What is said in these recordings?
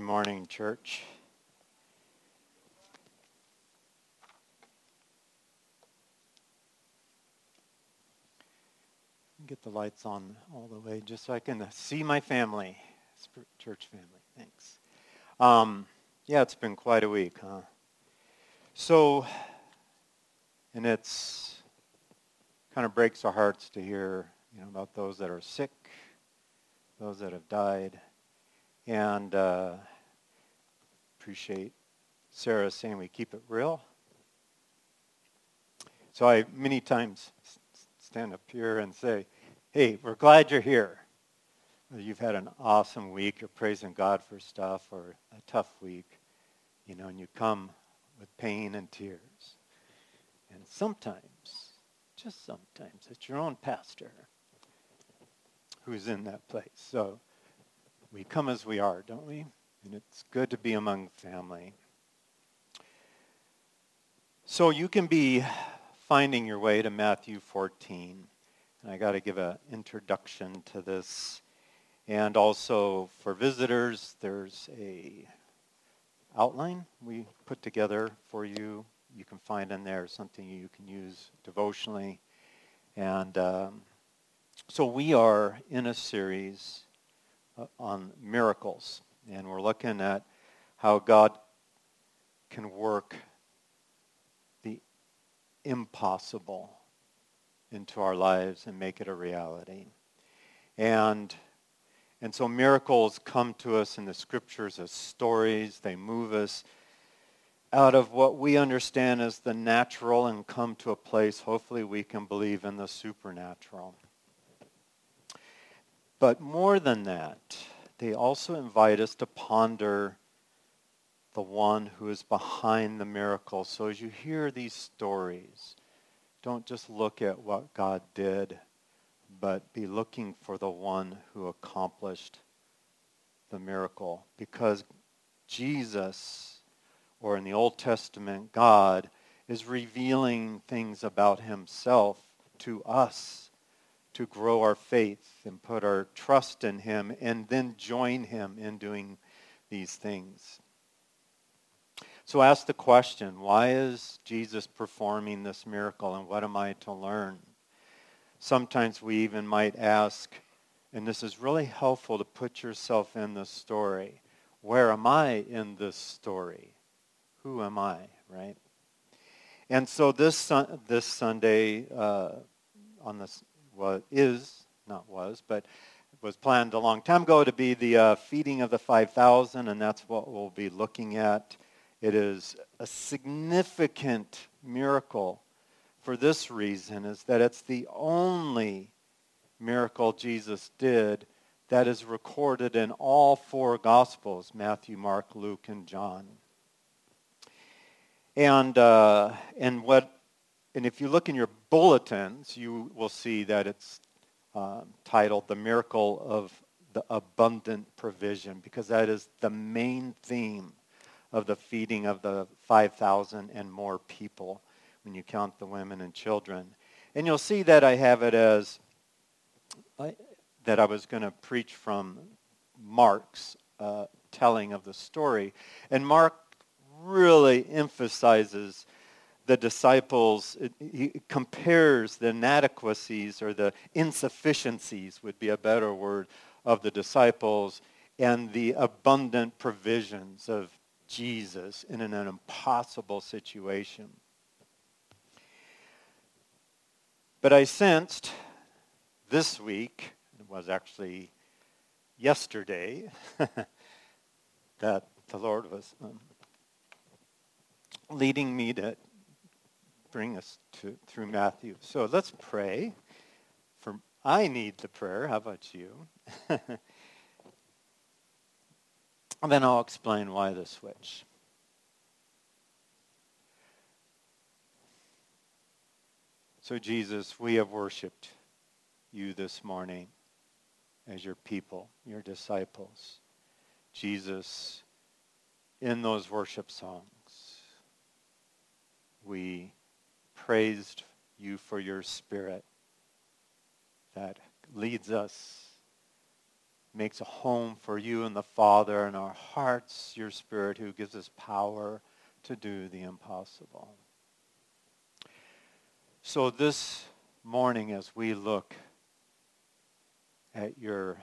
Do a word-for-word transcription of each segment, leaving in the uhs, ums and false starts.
morning, church. Get the lights on all the way just so I can see my family, church family. Thanks. Um, yeah, it's been quite a week, huh? So, and it's kind of breaks our hearts to hear, you know, about those that are sick, those that have died, and uh, appreciate Sarah saying we keep it real. So I many times stand up here and say, hey, we're glad you're here. You've had an awesome week. You're praising God for stuff, or a tough week, you know, and you come with pain and tears. And sometimes, just sometimes, it's your own pastor who's in that place. So we come as we are, don't we? And it's good to be among family. So you can be finding your way to Matthew fourteen. And I got to give an introduction to this. And also for visitors, there's a outline we put together for you. You can find in there something you can use devotionally. And um, so we are in a series uh, on miracles. And we're looking at how God can work the impossible into our lives and make it a reality. And and so miracles come to us in the scriptures as stories. They move us out of what we understand as the natural and come to a place, hopefully, we can believe in the supernatural. But more than that, they also invite us to ponder the one who is behind the miracle. So as you hear these stories, don't just look at what God did, but be looking for the one who accomplished the miracle. Because Jesus, or in the Old Testament, God, is revealing things about himself to us to grow our faith and put our trust in him and then join him in doing these things. So ask the question, why is Jesus performing this miracle and what am I to learn? Sometimes we even might ask, and this is really helpful to put yourself in the story. Where am I in this story? Who am I, right? And so this this Sunday uh, on this was is not was, but was planned a long time ago to be the uh, feeding of the five thousand, and that's what we'll be looking at. It is a significant miracle for this reason, is that it's the only miracle Jesus did that is recorded in all four Gospels, Matthew, Mark, Luke, and John. And uh, and what and if you look in your bulletins, you will see that it's uh, titled "The Miracle of the Abundant Provision," because that is the main theme of the feeding of the five thousand and more people when you count the women and children. And you'll see that I have it as I, that I was going to preach from Mark's uh, telling of the story. And Mark really emphasizes the disciples. It, he compares the inadequacies or the insufficiencies would be a better word of the disciples and the abundant provisions of Jesus in an impossible situation. But I sensed this week, it was actually yesterday, that the Lord was um, leading me to bring us to through Matthew. So let's pray. For I need the prayer. How about you? And then I'll explain why the switch. So Jesus, we have worshiped you this morning as your people, your disciples. Jesus, in those worship songs, we praised you for your Spirit that leads us, makes a home for you and the Father, and our hearts, your Spirit, who gives us power to do the impossible. So this morning, as we look at your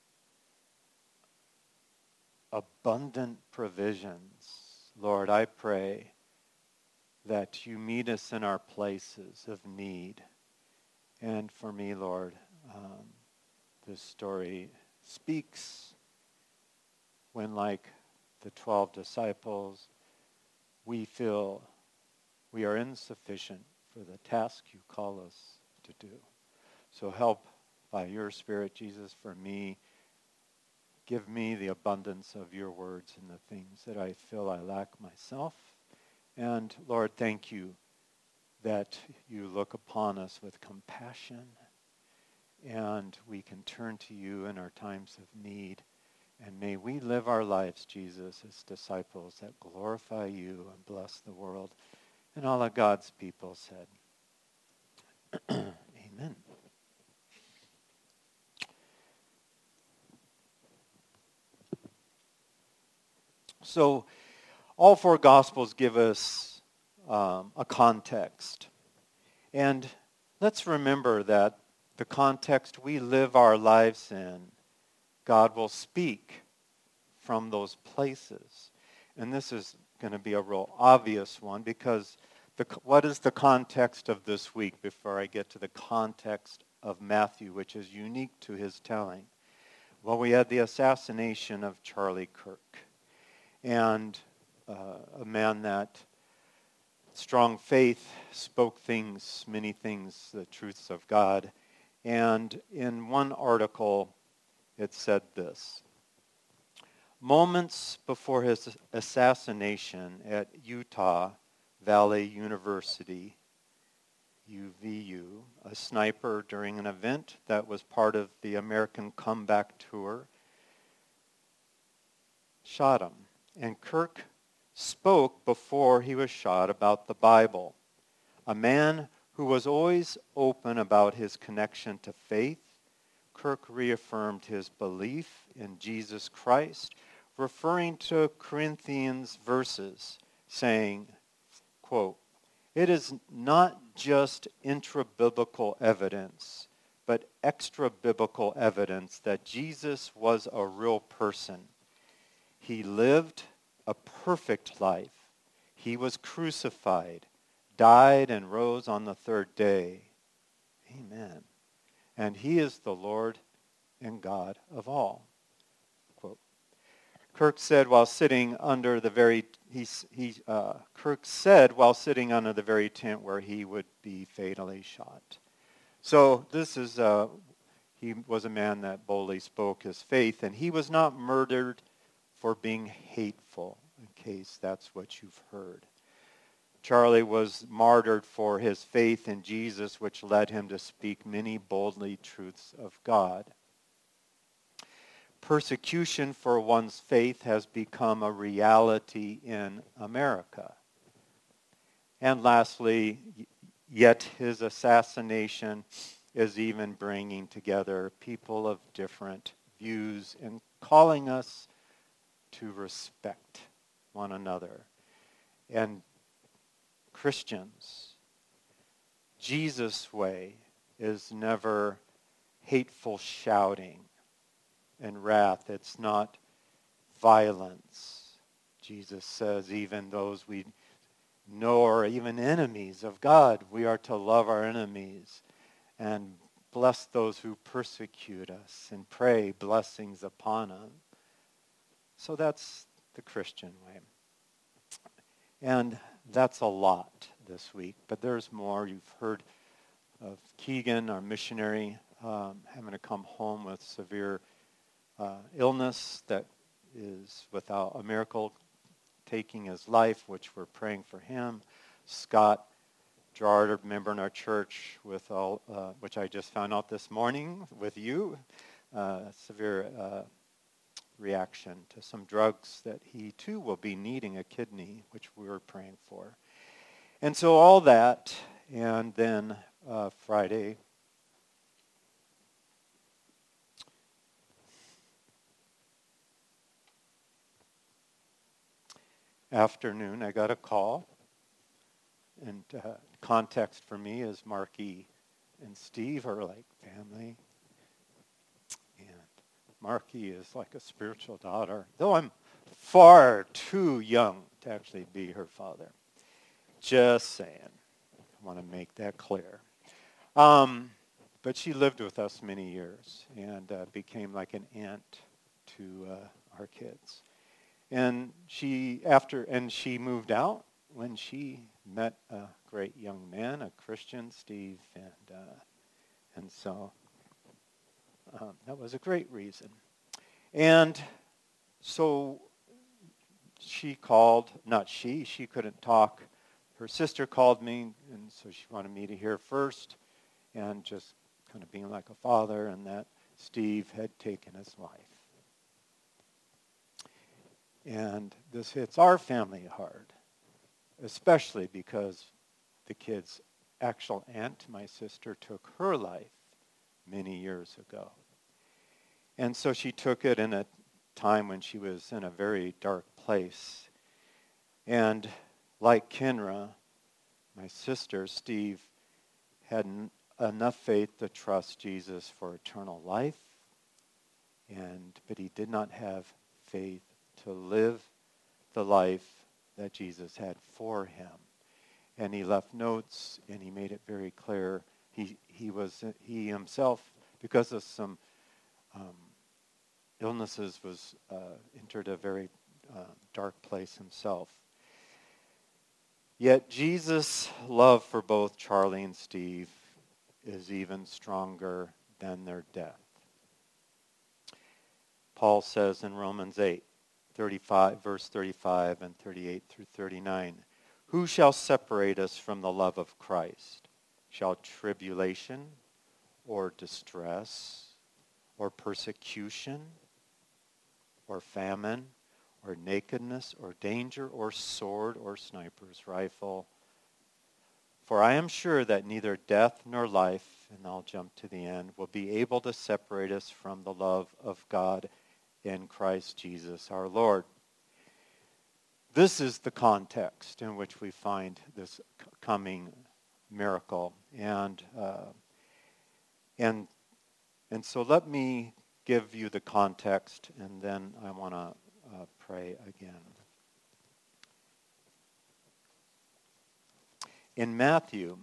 abundant provisions, Lord, I pray that you meet us in our places of need. And for me, Lord, um, this story speaks when, like the twelve disciples, we feel we are insufficient for the task you call us to do. So help by your Spirit, Jesus, for me. Give me the abundance of your words and the things that I feel I lack myself. And Lord, thank you that you look upon us with compassion, and we can turn to you in our times of need. And may we live our lives, Jesus, as disciples that glorify you and bless the world. And all of God's people said, amen. So all four Gospels give us um, a context. And let's remember that the context we live our lives in, God will speak from those places. And this is going to be a real obvious one, because the, what is the context of this week before I get to the context of Matthew, which is unique to his telling? Well, we had the assassination of Charlie Kirk, and uh, a man that strong faith, spoke things, many things, the truths of God. And in one article, it said this: moments before his assassination at Utah Valley University, U V U, a sniper during an event that was part of the American Comeback Tour shot him. And Kirk spoke before he was shot about the Bible. A man who was always open about his connection to faith, Kirk reaffirmed his belief in Jesus Christ, referring to Corinthians verses, saying, quote, "It is not just intra-biblical evidence, but extra-biblical evidence that Jesus was a real person. He lived a perfect life. He was crucified, died, and rose on the third day. Amen. And he is the Lord and God of all." Quote. Kirk said while sitting under the very he he uh, Kirk said while sitting under the very tent where he would be fatally shot. So this is uh, he was a man that boldly spoke his faith, and he was not murdered for being hateful, in case that's what you've heard. Charlie was martyred for his faith in Jesus, which led him to speak many boldly truths of God. Persecution for one's faith has become a reality in America. And lastly, yet his assassination is even bringing together people of different views and calling us to respect one another. And Christians, Jesus' way is never hateful shouting and wrath. It's not violence. Jesus says even those we know are even enemies of God, we are to love our enemies and bless those who persecute us and pray blessings upon them. So that's the Christian way. And that's a lot this week, but there's more. You've heard of Keegan, our missionary, um, having to come home with severe uh, illness that is without a miracle taking his life, which we're praying for him. Scott Gerard, a member in our church, with all, uh, which I just found out this morning with you, uh, severe uh, reaction to some drugs that he too will be needing a kidney, which we were praying for. And so all that, and then uh, Friday, afternoon, I got a call. And uh, context for me is Marky and Steve are like family. And Marky is like a spiritual daughter, though I'm far too young to actually be her father. Just saying. I want to make that clear. Um, but she lived with us many years and uh, became like an aunt to uh, our kids. And she after and she moved out when she met a great young man, a Christian, Steve, and uh, and so um, that was a great reason. And so she called, not she, she couldn't talk. Her sister called me, and so she wanted me to hear first, and just kind of being like a father, and that Steve had taken his life. And this hits our family hard, especially because the kid's actual aunt, my sister, took her life many years ago. And so she took it in a time when she was in a very dark place. And like Kenra, my sister, Steve, had n- enough faith to trust Jesus for eternal life, and but he did not have faith to live the life that Jesus had for him. And he left notes, and he made it very clear. He he was he himself, because of some um, illnesses, was uh, entered a very uh, dark place himself. Yet Jesus' love for both Charlie and Steve is even stronger than their death. Paul says in Romans eight, thirty-five, verse thirty-five and thirty-eight through thirty-nine, "Who shall separate us from the love of Christ? Shall tribulation or distress or persecution or famine or nakedness or danger or sword or sniper's rifle? For I am sure that neither death nor life," and I'll jump to the end, "will be able to separate us from the love of God in Christ Jesus our Lord." This is the context in which we find this c- coming miracle. And uh, and and so let me give you the context, and then I want to uh, pray again. In Matthew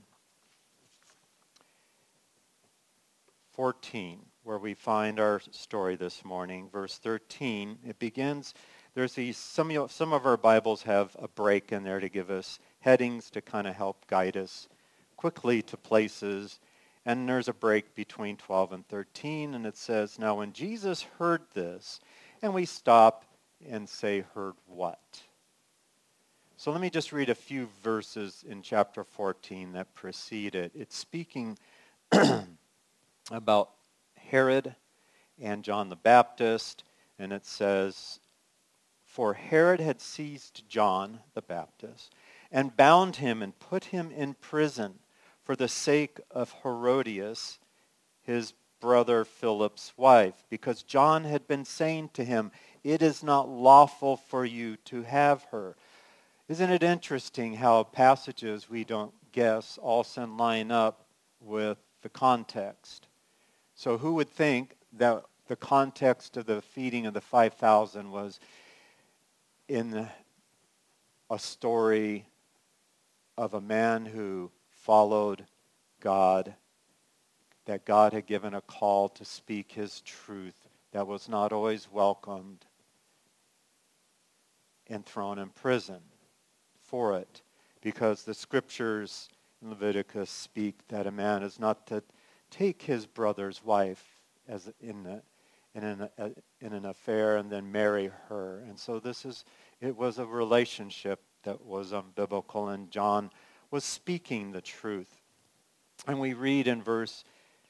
fourteen, where we find our story this morning, verse thirteen, it begins, there's these, some, some of our Bibles have a break in there to give us headings to kind of help guide us quickly to places. And there's a break between twelve and thirteen, and it says, "Now when Jesus heard this," and we stop and say, "Heard what?" So let me just read a few verses in chapter fourteen that precede it. It's speaking about Herod and John the Baptist, and it says, "For Herod had seized John the Baptist and bound him and put him in prison for the sake of Herodias, his brother Philip's wife, because John had been saying to him, 'It is not lawful for you to have her.'" Isn't it interesting how passages we don't guess all sudden line up with the context? So who would think that the context of the feeding of the five thousand was in a story of a man who followed God, that God had given a call to speak his truth that was not always welcomed, and thrown in prison for it, because the scriptures in Leviticus speak that a man is not to take his brother's wife as in a, in an a, in an affair and then marry her. And so this is it was a relationship that was unbiblical, and John was speaking the truth. And we read in verse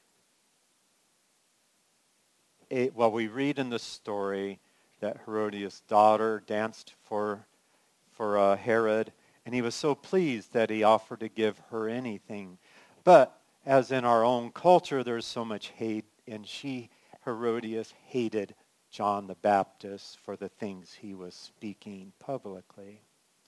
eight, well, we read in the story that Herodias' daughter danced for for uh, Herod, and he was so pleased that he offered to give her anything. But as in our own culture, there's so much hate, and she, Herodias, hated John the Baptist for the things he was speaking publicly.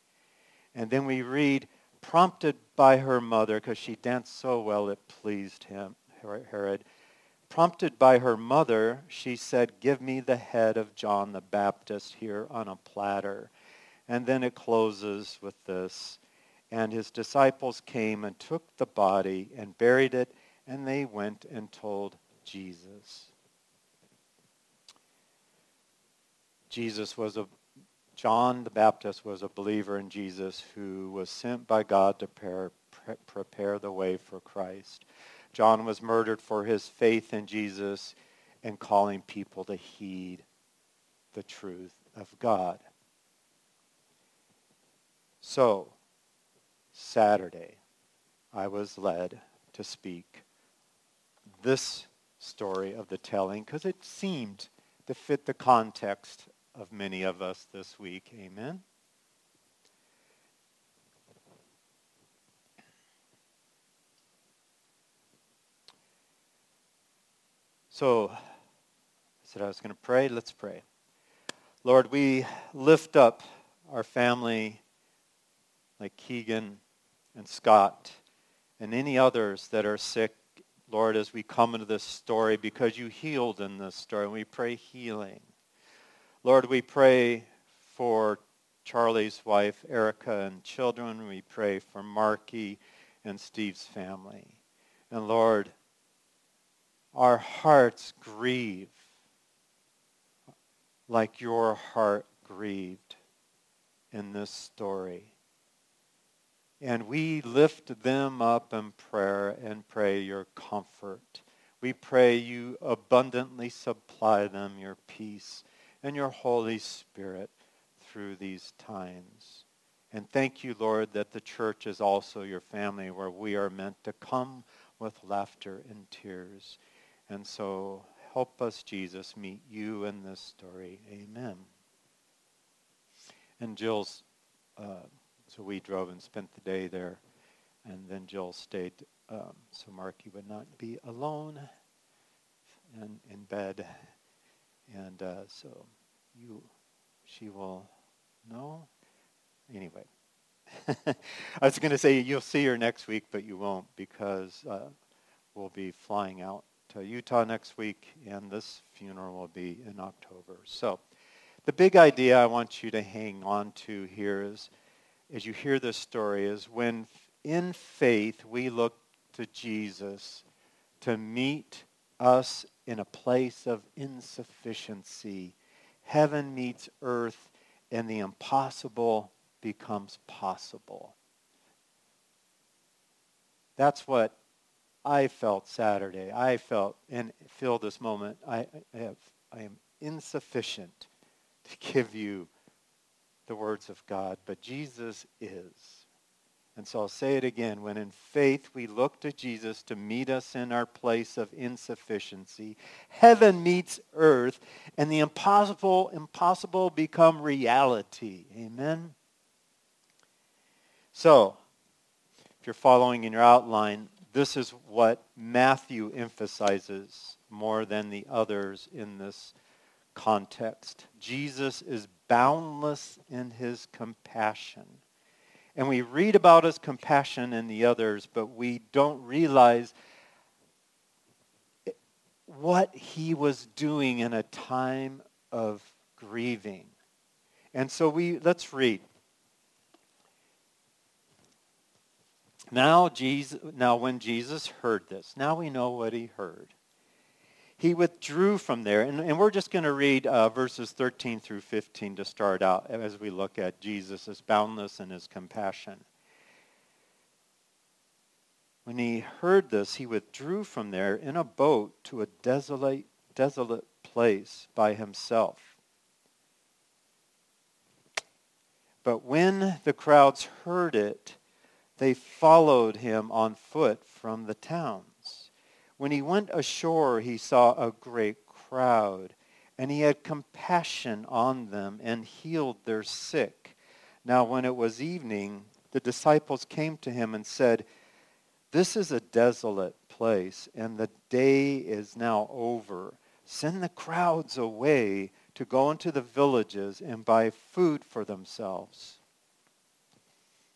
And then we read, prompted by her mother, because she danced so well it pleased him, Herod. Prompted by her mother, she said, give me the head of John the Baptist here on a platter. And then it closes with this. And his disciples came and took the body and buried it, and they went and told Jesus. Jesus was a, John the Baptist was a believer in Jesus who was sent by God to prepare, prepare the way for Christ. John was murdered for his faith in Jesus and calling people to heed the truth of God. So, Saturday, I was led to speak this story of the telling because it seemed to fit the context of many of us this week. Amen? So, I said I was going to pray. Let's pray. Lord, we lift up our family like Keegan and Scott and any others that are sick, Lord, as we come into this story because you healed in this story, and we pray healing. Lord, we pray for Charlie's wife, Erica, and children. We pray for Marky and Steve's family. And Lord, our hearts grieve like your heart grieved in this story. And we lift them up in prayer and pray your comfort. We pray you abundantly supply them your peace and your Holy Spirit through these times. And thank you, Lord, that the church is also your family where we are meant to come with laughter and tears. And so help us, Jesus, meet you in this story. Amen. And Jill's... Uh, So we drove and spent the day there, and then Jill stayed um, so Marky would not be alone and in bed. And uh, so you, she will know. Anyway, I was going to say you'll see her next week, but you won't because uh, we'll be flying out to Utah next week, and this funeral will be in October. So the big idea I want you to hang on to here is, as you hear this story, is when in faith we look to Jesus to meet us in a place of insufficiency. Heaven meets earth and the impossible becomes possible. That's what I felt Saturday. I felt and feel this moment. I, I have I am insufficient to give you the words of God, but Jesus is. And so I'll say it again. When in faith we look to Jesus to meet us in our place of insufficiency, heaven meets earth, and the impossible, impossible become reality. Amen? So, if you're following in your outline, this is what Matthew emphasizes more than the others in this context. Jesus is boundless in his compassion. And we read about his compassion in the others, but we don't realize what he was doing in a time of grieving. And so we let's read. Now Jesus now when Jesus heard this, now we know what he heard. He withdrew from there, and, and we're just going to read uh, verses thirteen through fifteen to start out as we look at Jesus' boundless and his compassion. When he heard this, he withdrew from there in a boat to a desolate, desolate place by himself. But when the crowds heard it, they followed him on foot from the towns. When he went ashore, he saw a great crowd, and he had compassion on them and healed their sick. Now when it was evening, the disciples came to him and said, "This is a desolate place, and the day is now over. Send the crowds away to go into the villages and buy food for themselves."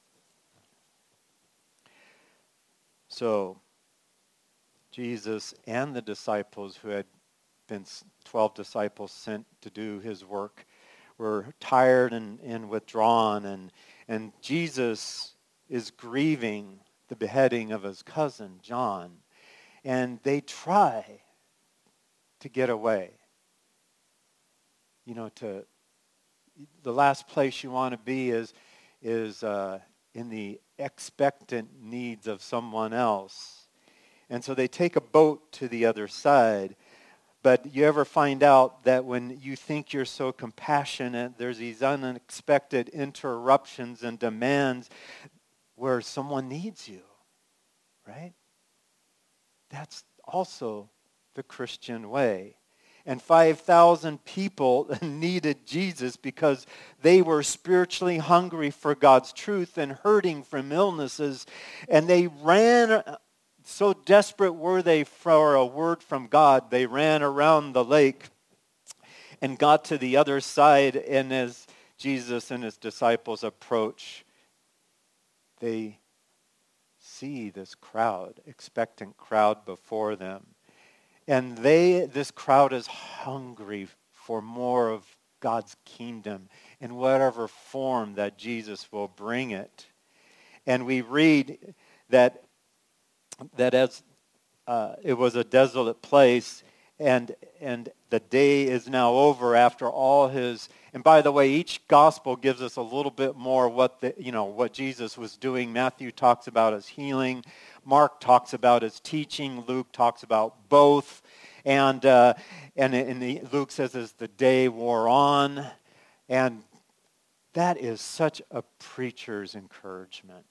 So Jesus and the disciples who had been twelve disciples sent to do his work were tired and, and withdrawn. And, and Jesus is grieving the beheading of his cousin, John. And they try to get away. You know, to the last place you want to be is, is uh, in the expectant needs of someone else. And so they take a boat to the other side. But you ever find out that when you think you're so compassionate, there's these unexpected interruptions and demands where someone needs you, right? That's also the Christian way. And five thousand people needed Jesus because they were spiritually hungry for God's truth and hurting from illnesses. And they ran, so desperate were they for a word from God, they ran around the lake and got to the other side. And as Jesus and his disciples approach, they see this crowd, expectant crowd before them. And they, this crowd is hungry for more of God's kingdom in whatever form that Jesus will bring it. And we read that that as uh, it was a desolate place, and and the day is now over after all his. And by the way, each gospel gives us a little bit more what the you know what Jesus was doing. Matthew talks about his healing. Mark talks about his teaching. Luke talks about both. And uh, and, and the, Luke says as the day wore on. And that is such a preacher's encouragement.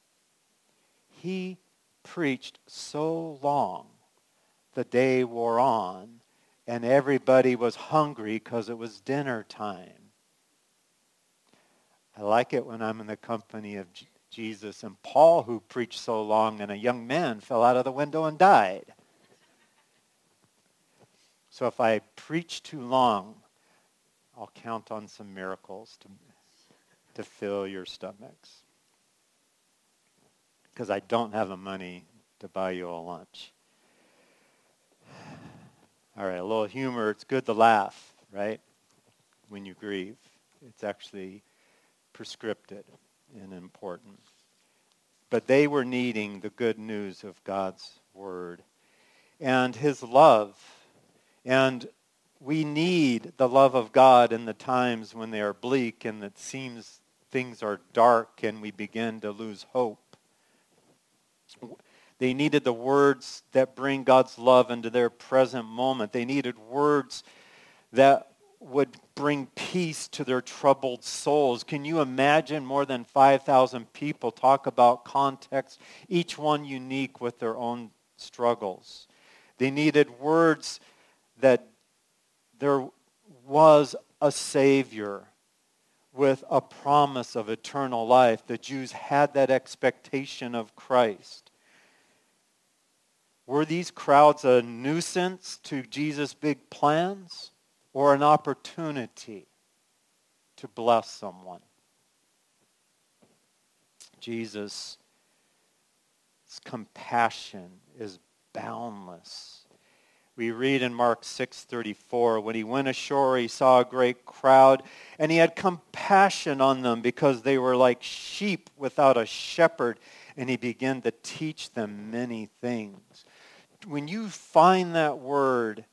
He preached so long, the day wore on, and everybody was hungry because it was dinner time. I like it when I'm in the company of J- Jesus and Paul, who preached so long, and a young man fell out of the window and died. So if I preach too long, I'll count on some miracles to, to fill your stomachs. Because I don't have the money to buy you a lunch. All right, a little humor. It's good to laugh, right? When you grieve. It's actually prescripted and important. But they were needing the good news of God's word and his love. And we need the love of God in the times when they are bleak and it seems things are dark and we begin to lose hope. They needed the words that bring God's love into their present moment. They needed words that would bring peace to their troubled souls. Can you imagine more than five thousand people talk about context, each one unique with their own struggles? They needed words that there was a Savior with a promise of eternal life. The Jews had that expectation of Christ. Were these crowds a nuisance to Jesus' big plans or an opportunity to bless someone? Jesus' compassion is boundless. We read in Mark six thirty-four, when he went ashore, he saw a great crowd, and he had compassion on them because they were like sheep without a shepherd, and he began to teach them many things. When you find that word,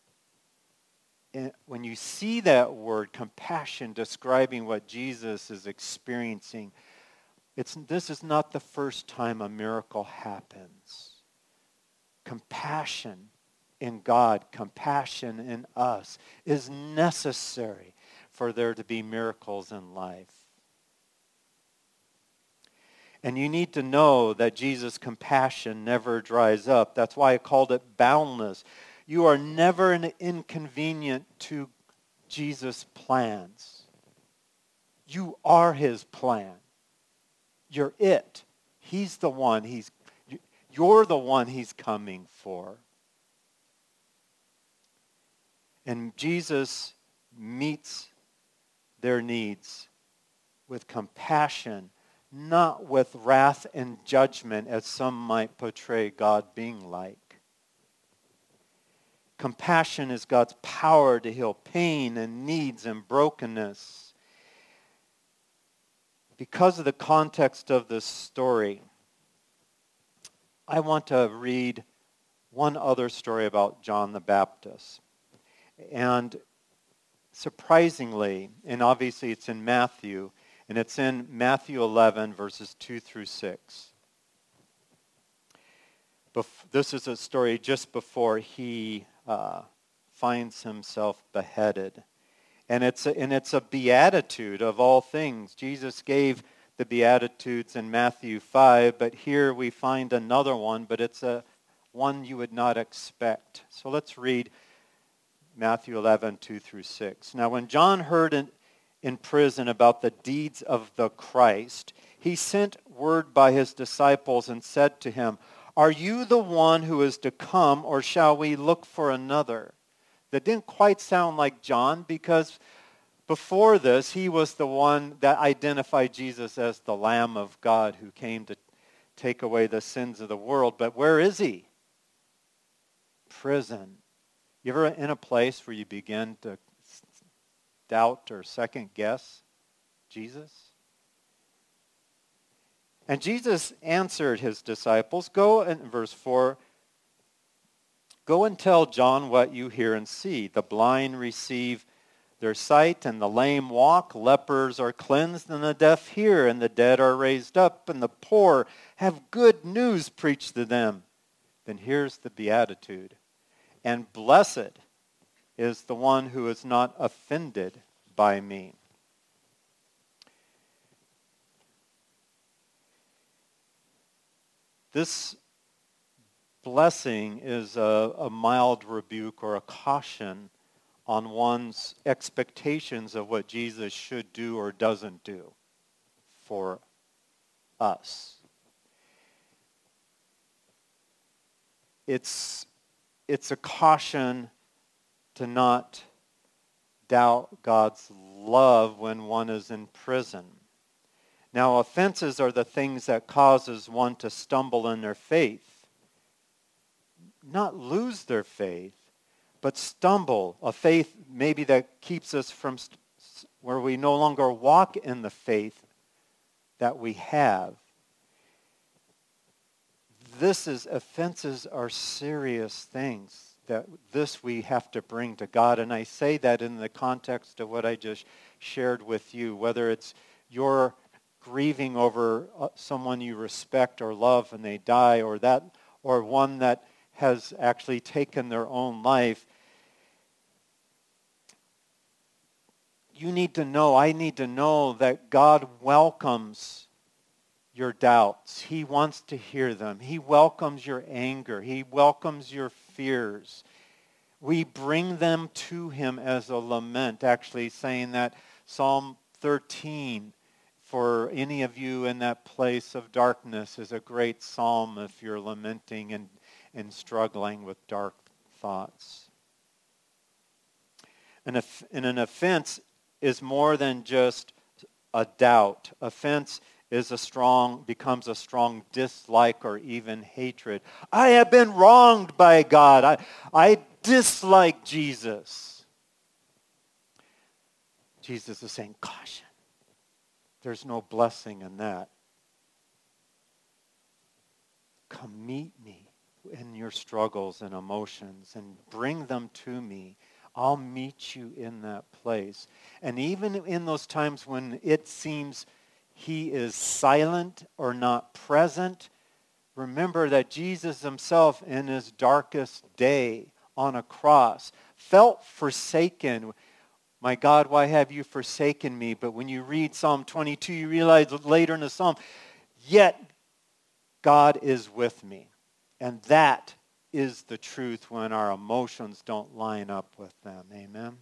when you see that word, compassion, describing what Jesus is experiencing, it's, this is not the first time a miracle happens. Compassion in God, compassion in us is necessary for there to be miracles in life. And you need to know that Jesus' compassion never dries up. That's why I called it boundless. You are never an inconvenient to Jesus' plans. You are his plan. You're it. He's the one. He's, you're the one he's coming for. And Jesus meets their needs with compassion, not with wrath and judgment as some might portray God being like. Compassion is God's power to heal pain and needs and brokenness. Because of the context of this story, I want to read one other story about John the Baptist. And surprisingly, and obviously it's in Matthew, and it's in Matthew eleven, verses two through six. Bef- this is a story just before he uh, finds himself beheaded. And it's, a, and it's a beatitude of all things. Jesus gave the Beatitudes in Matthew five, but here we find another one, but it's a one you would not expect. So let's read Matthew eleven, two through six. Now when John heard in, in prison about the deeds of the Christ, he sent word by his disciples and said to him, "Are you the one who is to come, or shall we look for another?" That didn't quite sound like John, because before this, he was the one that identified Jesus as the Lamb of God who came to take away the sins of the world. But where is he? Prison. You ever in a place where you begin to doubt or second guess Jesus? And Jesus answered his disciples, go, in verse four, go and tell John what you hear and see. The blind receive their sight, and the lame walk. Lepers are cleansed, and the deaf hear, and the dead are raised up, and the poor have good news preached to them. Then here's the beatitude. And blessed is the one who is not offended by me. This blessing is a, a mild rebuke or a caution on one's expectations of what Jesus should do or doesn't do for us. It's, it's a caution to not doubt God's love when one is in prison. Now, offenses are the things that causes one to stumble in their faith. Not lose their faith, but stumble. A faith maybe that keeps us from st- where we no longer walk in the faith that we have. This is, offenses are serious things that this we have to bring to God. And I say that in the context of what I just shared with you, whether it's your grieving over someone you respect or love and they die, or that, or one that has actually taken their own life. You need to know, I need to know that God welcomes your doubts. He wants to hear them. He welcomes your anger. He welcomes your fears. We bring them to him as a lament, actually saying that Psalm thirteen, for any of you in that place of darkness, is a great psalm if you're lamenting and, and struggling with dark thoughts. And, if, and an offense is more than just a doubt. Offense is a strong, becomes a strong dislike or even hatred. I have been wronged by God. I, I dislike Jesus. Jesus is saying, caution. There's no blessing in that. Come meet me in your struggles and emotions and bring them to me. I'll meet you in that place. And even in those times when it seems he is silent or not present, remember that Jesus himself in his darkest day on a cross felt forsaken. My God, why have you forsaken me? But when you read Psalm twenty-two, you realize later in the Psalm, yet God is with me. And that is the truth when our emotions don't line up with them. Amen?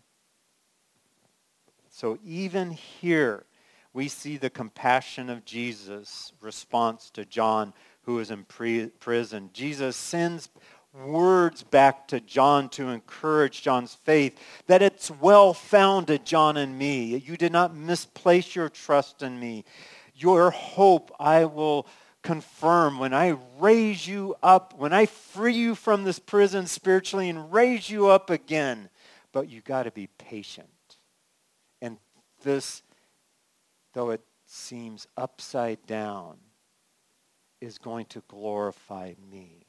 So even here, we see the compassion of Jesus' response to John, who is in pre- prison. Jesus sends words back to John to encourage John's faith, that it's well-founded, John and me. You did not misplace your trust in me. Your hope I will confirm when I raise you up, when I free you from this prison spiritually and raise you up again. But you got to be patient. And this, though it seems upside down, is going to glorify me.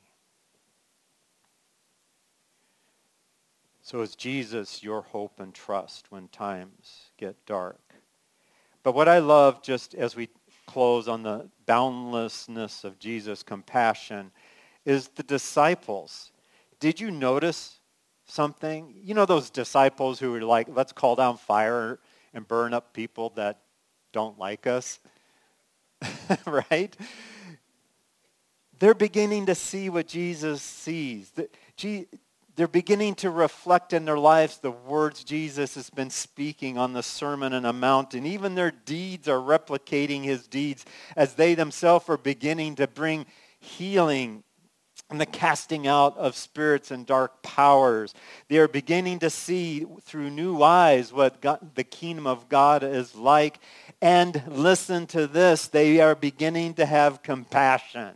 So is Jesus your hope and trust when times get dark? But what I love, just as we close on the boundlessness of Jesus' compassion, is the disciples. Did you notice something? You know those disciples who were like, let's call down fire and burn up people that don't like us? Right? They're beginning to see what Jesus sees. The, G, They're beginning to reflect in their lives the words Jesus has been speaking on the Sermon on the Mount. And even their deeds are replicating his deeds as they themselves are beginning to bring healing and the casting out of spirits and dark powers. They are beginning to see through new eyes what God, the kingdom of God is like. And listen to this, they are beginning to have compassion.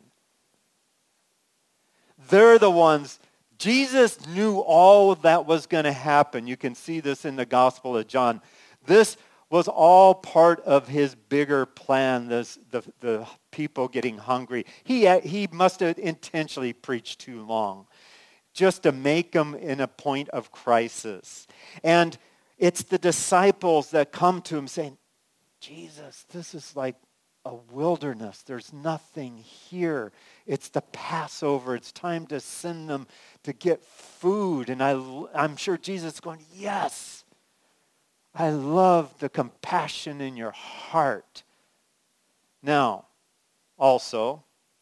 They're the ones. Jesus knew all of that was going to happen. You can see this in the Gospel of John. This was all part of his bigger plan, this, the, the people getting hungry. He, he must have intentionally preached too long just to make them in a point of crisis. And it's the disciples that come to him saying, Jesus, this is like a wilderness. There's nothing here. It's the Passover. It's time to send them to get food. And I, I'm sure Jesus is going, yes, I love the compassion in your heart. Now, also,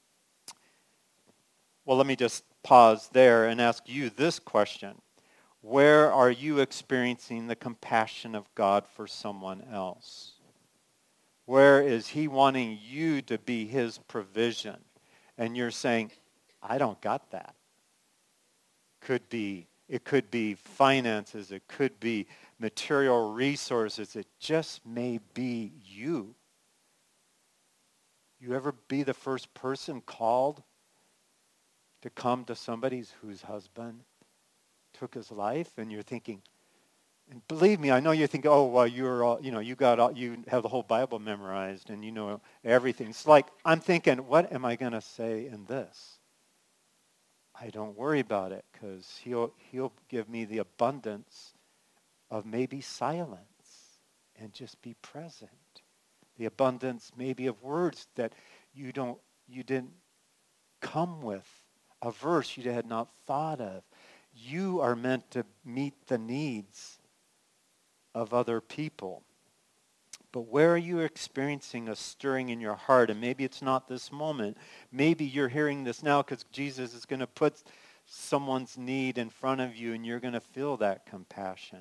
well, let me just pause there and ask you this question. Where are you experiencing the compassion of God for someone else? Where is he wanting you to be his provision? And you're saying, I don't got that. Could be, it could be finances. It could be material resources. It just may be you. You ever be the first person called to come to somebody whose husband took his life? And you're thinking, and believe me, I know you think, oh, well, you're, all, you know, you got, all, you have the whole Bible memorized and you know everything. It's like, I'm thinking, what am I going to say in this? I don't worry about it because he'll, he'll give me the abundance of maybe silence and just be present. The abundance maybe of words that you don't, you didn't come with, a verse you had not thought of. You are meant to meet the needs of other people. But where are you experiencing a stirring in your heart? And maybe it's not this moment. Maybe you're hearing this now because Jesus is going to put someone's need in front of you and you're going to feel that compassion.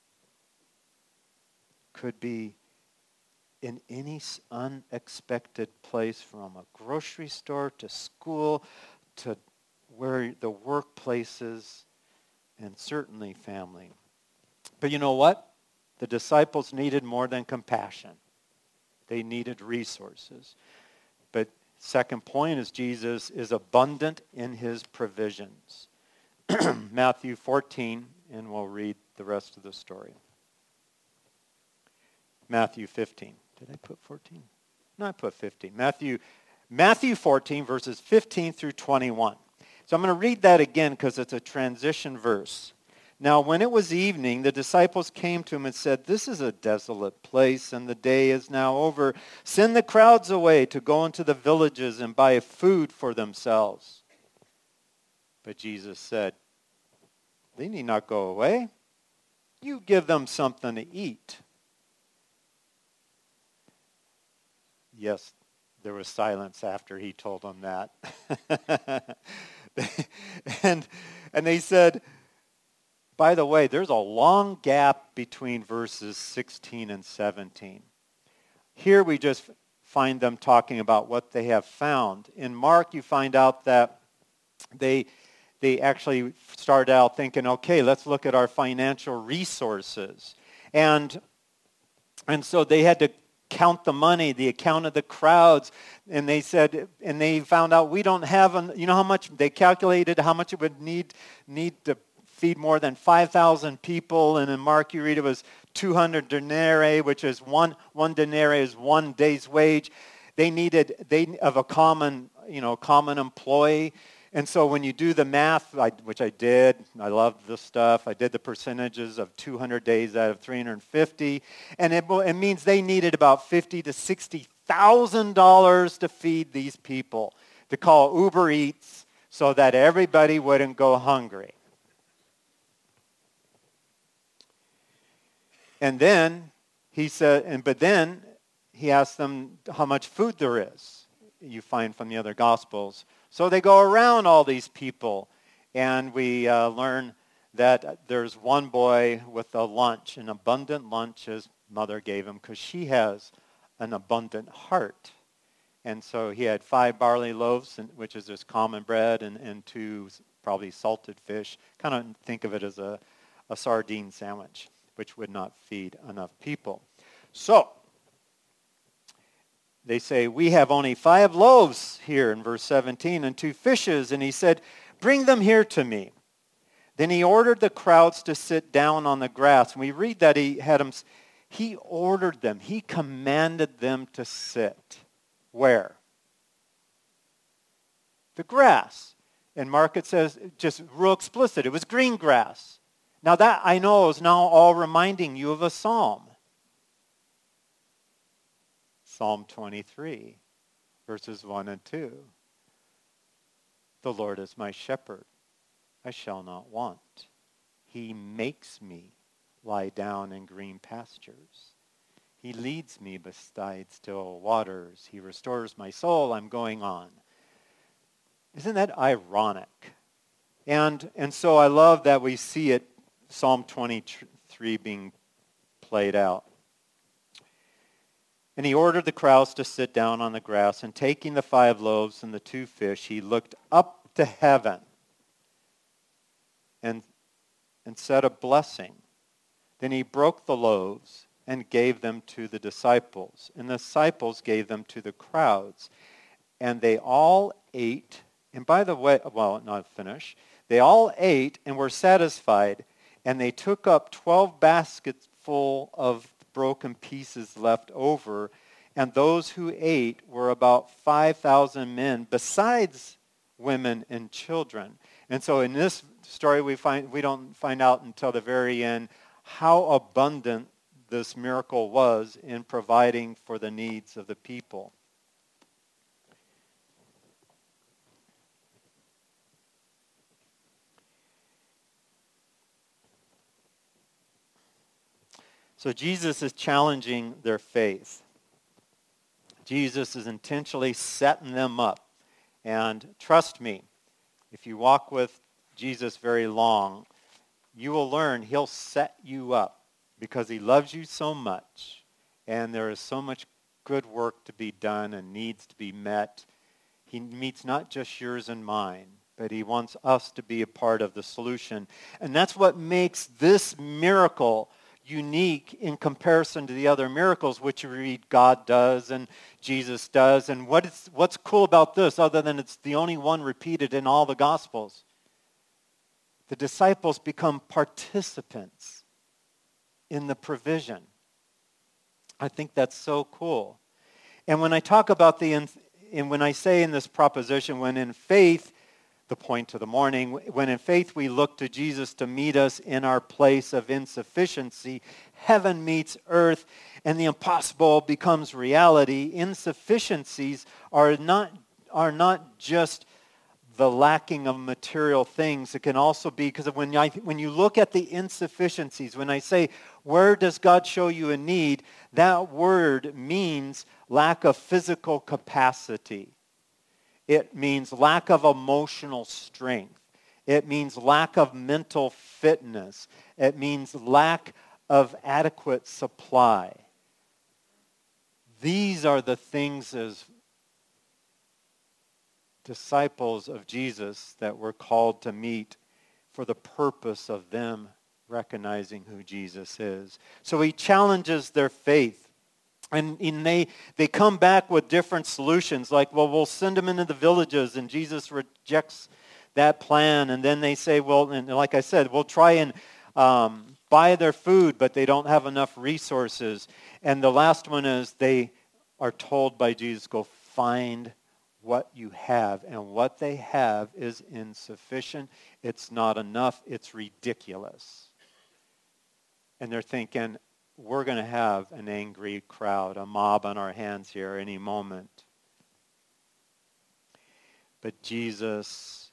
Could be in any unexpected place, from a grocery store to school to where the workplace is, and certainly family. But you know what? The disciples needed more than compassion. They needed resources. But second point is Jesus is abundant in his provisions. Matthew fourteen, and we'll read the rest of the story. Matthew fifteen. Did I put fourteen? No, I put fifteen. Matthew, Matthew fourteen, verses fifteen through twenty-one. So I'm going to read that again because it's a transition verse. Now, when it was evening, the disciples came to him and said, this is a desolate place, and the day is now over. Send the crowds away to go into the villages and buy food for themselves. But Jesus said, they need not go away. You give them something to eat. Yes, there was silence after he told them that. and, and they said, by the way, there's a long gap between verses sixteen and seventeen. Here we just find them talking about what they have found. In Mark, you find out that they they actually started out thinking, okay, let's look at our financial resources. And, and so they had to count the money. They counted the crowds. And they said, and they found out we don't have, an, you know how much, they calculated how much it would need, need to feed more than five thousand people. And in Mark, you read it was two hundred denarii, which is one, one denarii is one day's wage. They needed, they of a common, you know, common employee. And so when you do the math, I, which I did, I love this stuff, I did the percentages of two hundred days out of three hundred fifty, and it, it means they needed about fifty to sixty thousand dollars to feed these people, to call Uber Eats so that everybody wouldn't go hungry. And then he said, and but then he asked them how much food there is. You find from the other Gospels. So they go around all these people, and we uh, learn that there's one boy with a lunch, an abundant lunch his mother gave him, because she has an abundant heart. And so he had five barley loaves, which is just common bread, and, and two probably salted fish. Kind of think of it as a, a sardine sandwich, which would not feed enough people. So they say, we have only five loaves here in verse seventeen and two fishes. And he said, bring them here to me. Then he ordered the crowds to sit down on the grass. And we read that he had them, he ordered them, he commanded them to sit. Where? The grass. And Mark, it says, just real explicit, it was green grass. Now that I know is now all reminding you of a psalm. Psalm twenty-three, verses one and two. The Lord is my shepherd, I shall not want. He makes me lie down in green pastures. He leads me beside still waters. He restores my soul. I'm going on. Isn't that ironic? And, and so I love that we see it, Psalm twenty-three being played out. And he ordered the crowds to sit down on the grass, and taking the five loaves and the two fish, he looked up to heaven and, and said a blessing. Then he broke the loaves and gave them to the disciples, and the disciples gave them to the crowds. And they all ate, and by the way, well, not finish, they all ate and were satisfied, and they took up twelve baskets full of broken pieces left over, and those who ate were about five thousand men, besides women and children. And so in this story, we find we don't find out until the very end how abundant this miracle was in providing for the needs of the people. So Jesus is challenging their faith. Jesus is intentionally setting them up. And trust me, if you walk with Jesus very long, you will learn he'll set you up because he loves you so much. And there is so much good work to be done and needs to be met. He meets not just yours and mine, but he wants us to be a part of the solution. And that's what makes this miracle unique in comparison to the other miracles which you read God does and Jesus does. And what is, what's cool about this, other than it's the only one repeated in all the Gospels? The disciples become participants in the provision. I think that's so cool. And when I talk about the, and when I say in this proposition, when in faith, the point of the morning, when in faith we look to Jesus to meet us in our place of insufficiency, heaven meets earth and the impossible becomes reality. Insufficiencies are not, are not just the lacking of material things. It can also be, because when, I, when you look at the insufficiencies, when I say, where does God show you a need, that word means lack of physical capacity. It means lack of emotional strength. It means lack of mental fitness. It means lack of adequate supply. These are the things as disciples of Jesus that we're called to meet for the purpose of them recognizing who Jesus is. So he challenges their faith. And, and they, they come back with different solutions, like, well, we'll send them into the villages, and Jesus rejects that plan. And then they say, well, and like I said, we'll try and um, buy their food, but they don't have enough resources. And the last one is they are told by Jesus, go find what you have. And what they have is insufficient. It's not enough. It's ridiculous. And they're thinking, we're going to have an angry crowd, a mob on our hands here any moment. But Jesus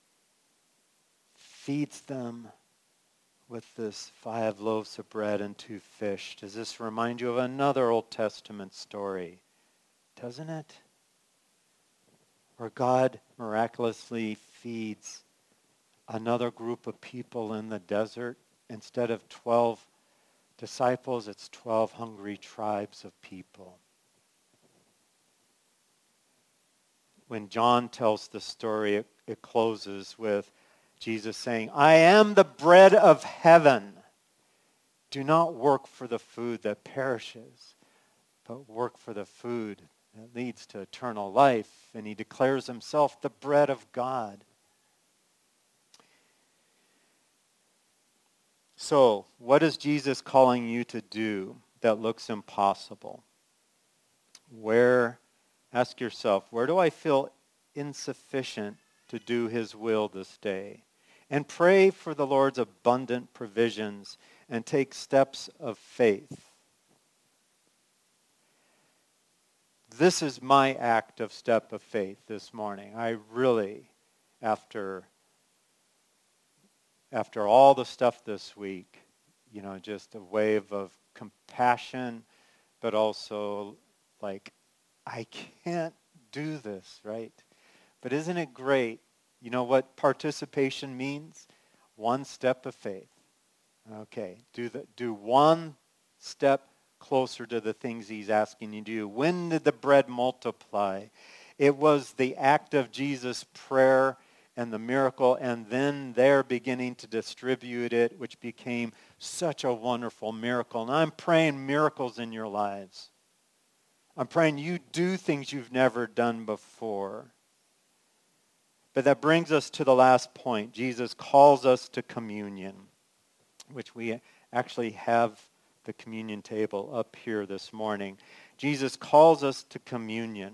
feeds them with this five loaves of bread and two fish. Does this remind you of another Old Testament story? Doesn't it? Where God miraculously feeds another group of people in the desert. Instead of twelve disciples, it's twelve hungry tribes of people. When John tells the story, it, it closes with Jesus saying, I am the bread of heaven. Do not work for the food that perishes, but work for the food that leads to eternal life. And he declares himself the bread of God. So, what is Jesus calling you to do that looks impossible? Where, ask yourself, where do I feel insufficient to do his will this day? And pray for the Lord's abundant provisions and take steps of faith. This is my act of step of faith this morning. I really, after After all the stuff this week, you know, just a wave of compassion, but also like, I can't do this, right? But isn't it great? You know what participation means? One step of faith. Okay, do the, do one step closer to the things he's asking you to do. When did the bread multiply? It was the act of Jesus' prayer and the miracle, and then they're beginning to distribute it, which became such a wonderful miracle. And I'm praying miracles in your lives. I'm praying you do things you've never done before. But that brings us to the last point. Jesus calls us to communion, which we actually have the communion table up here this morning. Jesus calls us to communion.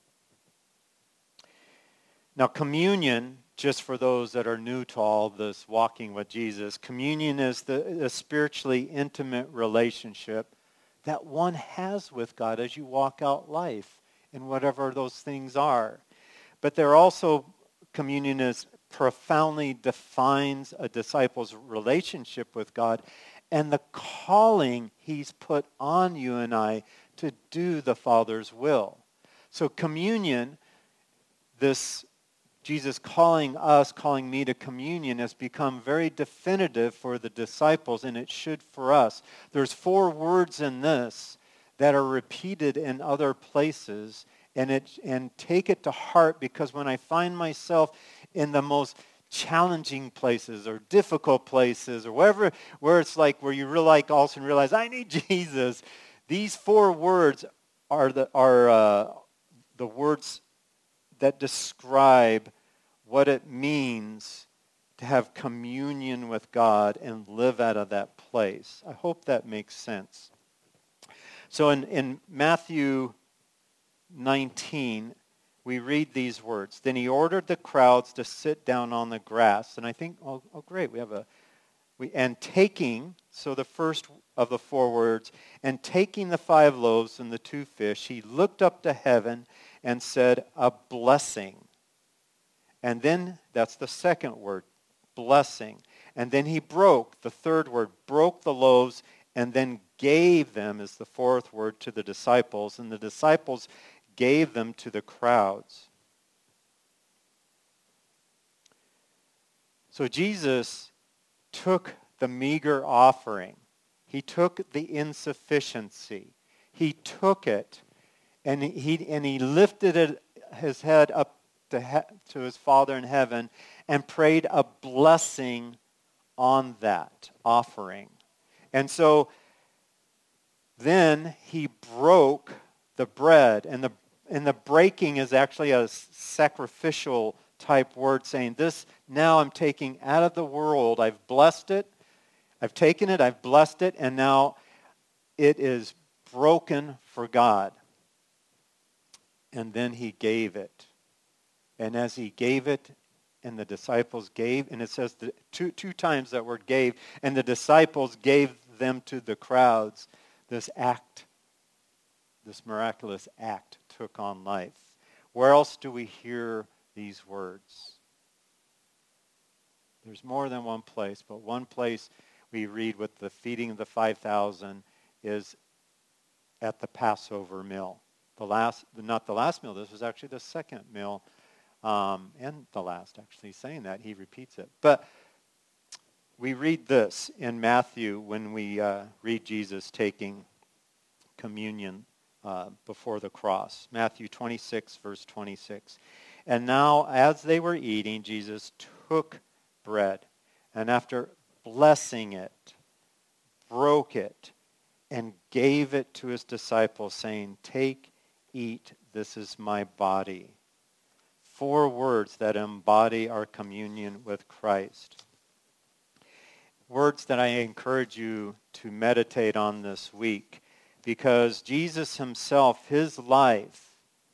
Now, communion, just for those that are new to all this walking with Jesus, communion is the a spiritually intimate relationship that one has with God as you walk out life in whatever those things are. But there also, communion is profoundly defines a disciple's relationship with God and the calling he's put on you and I to do the Father's will. So communion, this Jesus calling us, calling me to communion has become very definitive for the disciples, and it should for us. There's four words in this that are repeated in other places, and it and take it to heart, because when I find myself in the most challenging places or difficult places or wherever where it's like where you really like all of a sudden realize I need Jesus, these four words are the are uh, the words that describe what it means to have communion with God and live out of that place. I hope that makes sense. So in, in Matthew nineteen, we read these words. Then he ordered the crowds to sit down on the grass. And I think, oh, oh great, we have a, we and taking, so the first of the four words, and taking the five loaves and the two fish, he looked up to heaven and said, a blessing. And then, that's the second word, blessing. And then he broke, the third word, broke the loaves and then gave them, is the fourth word, to the disciples. And the disciples gave them to the crowds. So Jesus took the meager offering. He took the insufficiency. He took it and he and he lifted it, his head up to, he, to his Father in heaven and prayed a blessing on that offering. And so Then he broke the bread, and the and the breaking is actually a sacrificial type word saying, this now I'm taking out of the world. I've blessed it. I've taken it. I've blessed it. And now it is broken for God. And then he gave it. And as he gave it, and the disciples gave, and it says the, two, two times that word gave, and the disciples gave them to the crowds, this act, this miraculous act took on life. Where else do we hear these words? There's more than one place, but one place we read with the feeding of the five thousand is at the Passover meal. The last, not the last meal, this was actually the second meal, um, and the last actually saying that, he repeats it. But we read this in Matthew when we uh, read Jesus taking communion uh, before the cross. Matthew twenty-six, verse twenty-six. And now, as they were eating, Jesus took bread, and after blessing it, broke it, and gave it to his disciples, saying, "Take, eat, this is my body." Four words that embody our communion with Christ. Words that I encourage you to meditate on this week, because Jesus himself, his life,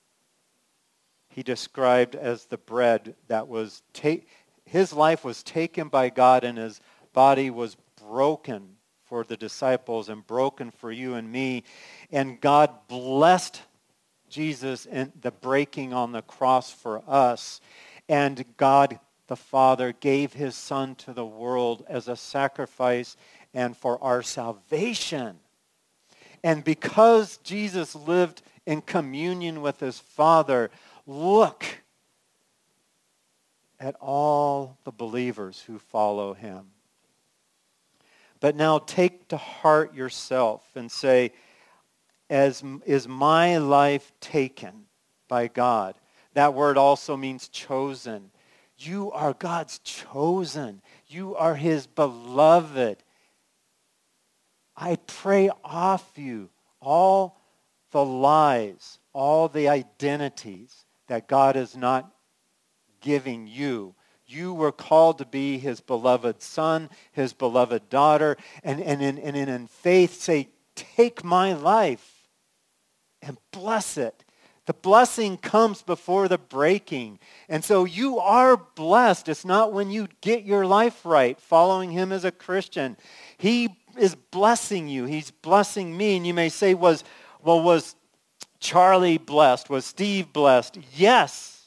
he described as the bread that was, ta- his life was taken by God and his body was broken for the disciples and broken for you and me. And God blessed Jesus in the breaking on the cross for us. And God the Father gave his Son to the world as a sacrifice and for our salvation. And because Jesus lived in communion with his Father, look at all the believers who follow him. But now take to heart yourself and say, as is my life taken by God? That word also means chosen. You are God's chosen. You are his beloved. I pray off you all the lies, all the identities that God is not giving you. You were called to be his beloved son, his beloved daughter, and, and, in, and in faith say, take my life and bless it. The blessing comes before the breaking. And so you are blessed. It's not when you get your life right, following him as a Christian. He is blessing you. He's blessing me. And you may say, was, well, was Charlie blessed? Was Steve blessed? Yes.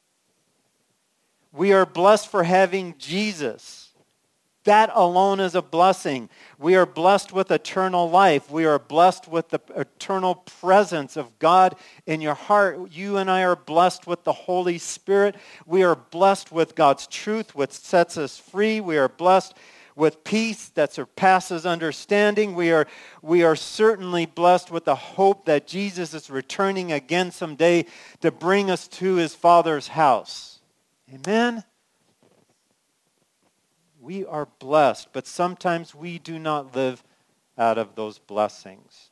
We are blessed for having Jesus. That alone is a blessing. We are blessed with eternal life. We are blessed with the eternal presence of God in your heart. You and I are blessed with the Holy Spirit. We are blessed with God's truth, which sets us free. We are blessed with peace that surpasses understanding. We are, we are certainly blessed with the hope that Jesus is returning again someday to bring us to his Father's house. Amen? We are blessed, but sometimes we do not live out of those blessings.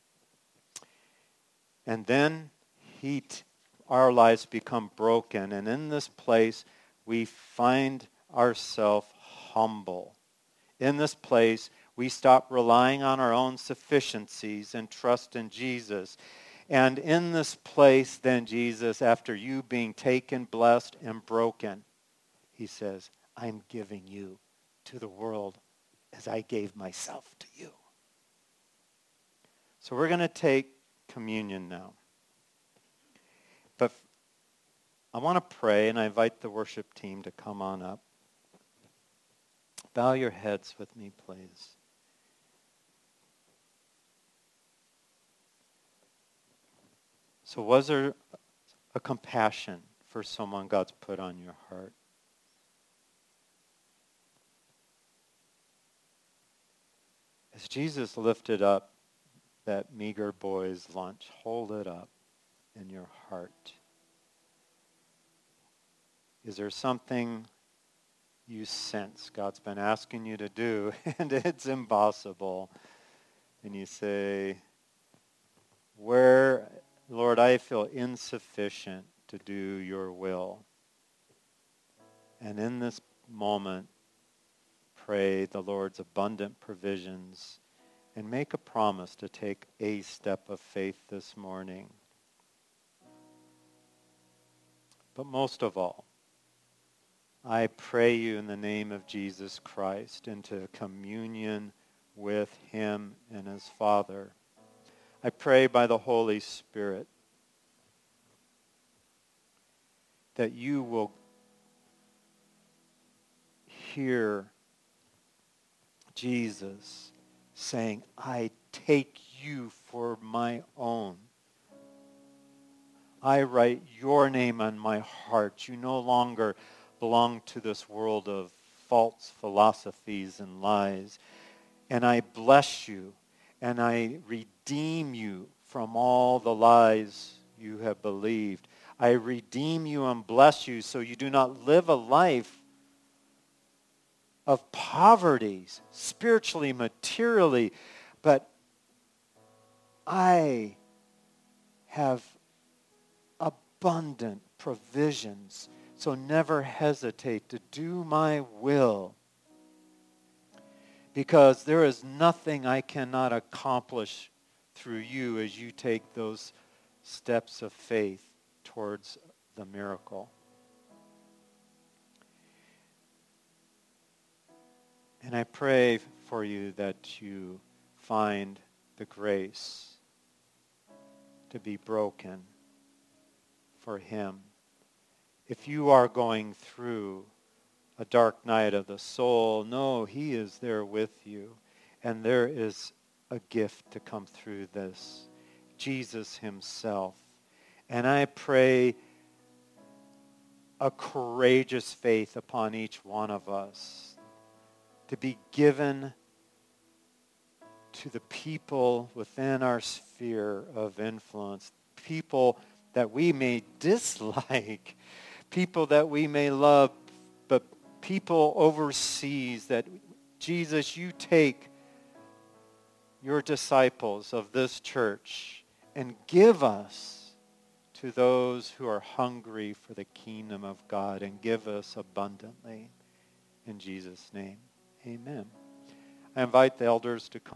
And then he t- our lives become broken, and in this place we find ourselves humble. In this place, we stop relying on our own sufficiencies and trust in Jesus. And in this place, then Jesus, after you being taken, blessed, and broken, he says, I'm giving you to the world as I gave myself to you. So we're going to take communion now. But I want to pray, and I invite the worship team to come on up. Bow your heads with me, please. So was there a compassion for someone God's put on your heart? As Jesus lifted up that meager boy's lunch, hold it up in your heart. Is there something you sense God's been asking you to do and it's impossible? And you say, where, Lord, I feel insufficient to do your will. And in this moment, pray the Lord's abundant provisions and make a promise to take a step of faith this morning. But most of all, I pray you in the name of Jesus Christ into communion with him and his Father. I pray by the Holy Spirit that you will hear Jesus saying, I take you for my own. I write your name on my heart. You no longer belong to this world of false philosophies and lies. And I bless you and I redeem you from all the lies you have believed. I redeem you and bless you so you do not live a life of poverty, spiritually, materially, but I have abundant provisions, so never hesitate to do my will, because there is nothing I cannot accomplish through you as you take those steps of faith towards the miracle. And I pray for you that you find the grace to be broken for him. If you are going through a dark night of the soul, know he is there with you. And there is a gift to come through this. Jesus himself. And I pray a courageous faith upon each one of us, to be given to the people within our sphere of influence, people that we may dislike, people that we may love, but people overseas that, Jesus, you take your disciples of this church and give us to those who are hungry for the kingdom of God, and give us abundantly. In Jesus' name. Amen. I invite the elders to come.